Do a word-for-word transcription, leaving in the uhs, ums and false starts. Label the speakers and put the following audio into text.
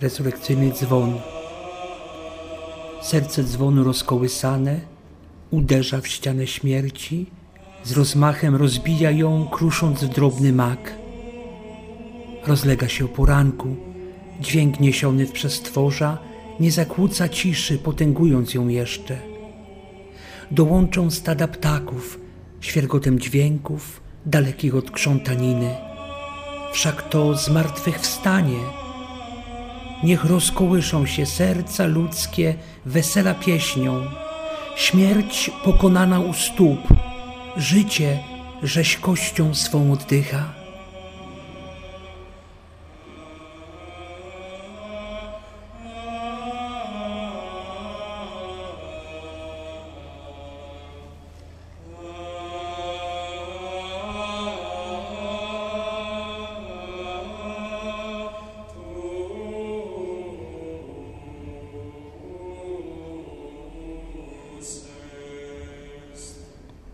Speaker 1: resurrekcyjny dzwon. Serce dzwonu rozkołysane uderza w ścianę śmierci, z rozmachem rozbija ją, krusząc w drobny mak. Rozlega się o poranku, dźwięk niesiony w przestworza nie zakłóca ciszy, potęgując ją jeszcze. Dołączą stada ptaków, świergotem dźwięków, dalekich od krzątaniny. Wszak to zmartwychwstanie. Niech rozkołyszą się serca ludzkie wesela pieśnią. Śmierć pokonana u stóp, życie rzeźkością swą oddycha.